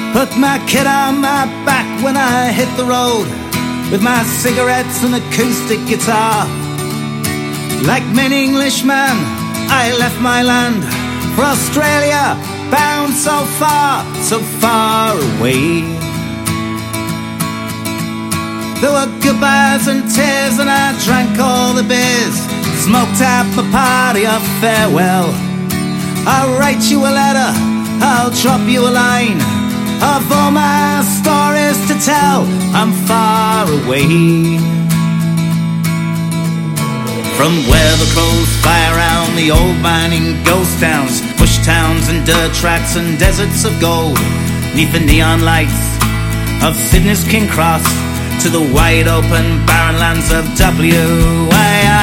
Put my kit on my back when I hit the road, with my cigarettes and acoustic guitar. Like many Englishmen, I left my land for Australia, bound so far away. There were goodbyes and tears, and I drank all the beers, smoked out my party of farewell. I'll write you a letter, I'll drop you a line of all my stories to tell. I'm far away from where the crows fly around the old mining ghost towns, bush towns and dirt tracks and deserts of gold. Neath the neon lights of Sydney's King Cross, to the wide open barren lands of WA.